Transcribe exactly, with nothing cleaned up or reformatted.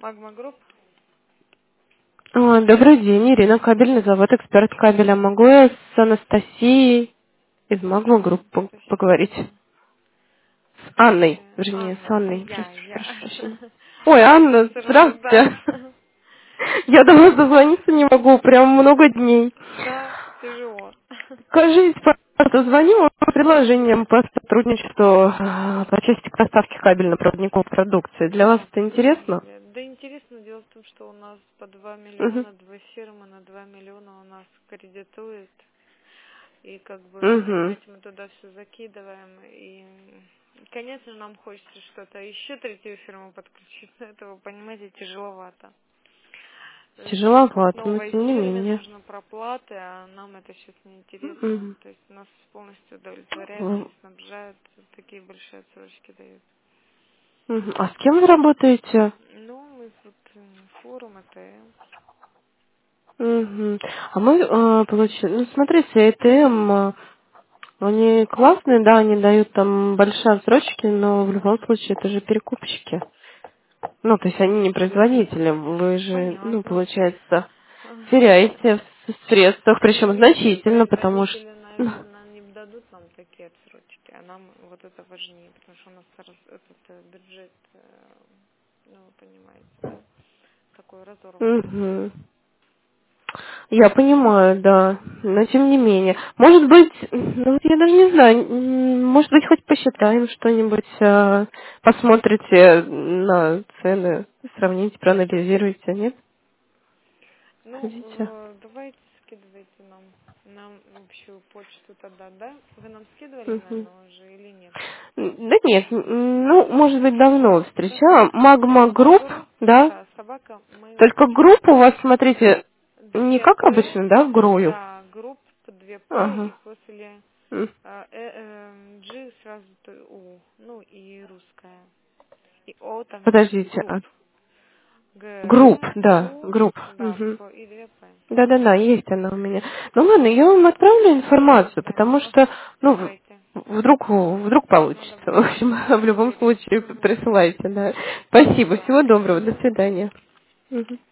Магма Групп. А, Добрый день, Ирина, кабельный завод, эксперт кабеля. Могу я с Анастасией из Магма Групп по- поговорить? Анастасия. С Анной, Э, вернее, с Анна, это Анной. я, Прошу, я. прошу прощения. Ой, Это Анна, сразу, здравствуйте. да. Я до вас дозвониться не могу, прям много дней. Да, тяжело. Скажите, пожалуйста, звоню вам с предложением по сотрудничеству э, по части поставки кабельно-проводниковой продукции. Для вас это интересно? Ой, да интересно, дело в том, что у нас по два Угу. миллиона, две фирмы на два миллиона у нас кредитует. И как бы, Угу. понимаете, мы туда все закидываем. И, конечно, нам хочется что-то еще третью фирму подключить, но этого, понимаете, тяжеловато. Э, Сейчас вот Тяжеловато, но новой тем не фирме менее. нужны проплаты, а нам это сейчас неинтересно. Мгм. То есть нас полностью удовлетворяет, М, нас снабжают, такие большие отсрочки дают. мгм. А с кем вы работаете? Ну, мы вот э, форум АТМ. Мгм. А мы э, получили, ну смотрите, ЭТМ, э, они классные, да, они дают там большие отсрочки, но в любом случае это же перекупщики. Ну, то есть они не производители, вы же, ну, Понятно. получается, теряете в средствах, причем Не, значительно, потому что... производители, наверное, не дадут нам такие отсрочки, а нам вот это важнее, потому что у нас раз- этот э, бюджет, э, ну, вы понимаете, да, такой разорванный. Мгм. Я понимаю, да, но тем не менее. Может быть, ну, вот я даже не знаю, м, может быть, хоть посчитаем что-нибудь, а, посмотрите на цены, сравните, проанализируйте, нет? Ну, Хотите? э, давайте скидывайте нам нам общую почту тогда, да? Вы нам скидывали, Мгм. наверное, уже или нет? М, Да нет, м, ну, может быть, давно Да, встречала. Магма Магма Групп, Групп, да? да, собака Только mail.ru. группа у вас, смотрите, не Две как П, обычно, да, в Грою. да, групп, две П и Ага. после М. э, э, эм, G сразу то У, ну и русская. И О там есть, Подождите, групп. а групп, Г, да, У, групп. да, Мгм. П и две П. Да-да-да, есть она у меня. Ну ладно, я вам отправлю информацию, потому Ага, что, ну, в- давайте. вдруг, вдруг получится. Надо В будет общем, в любом проверить. случае Угу. присылайте, да. Спасибо, Хорошо. всего доброго, до Угу. свидания. Мгм.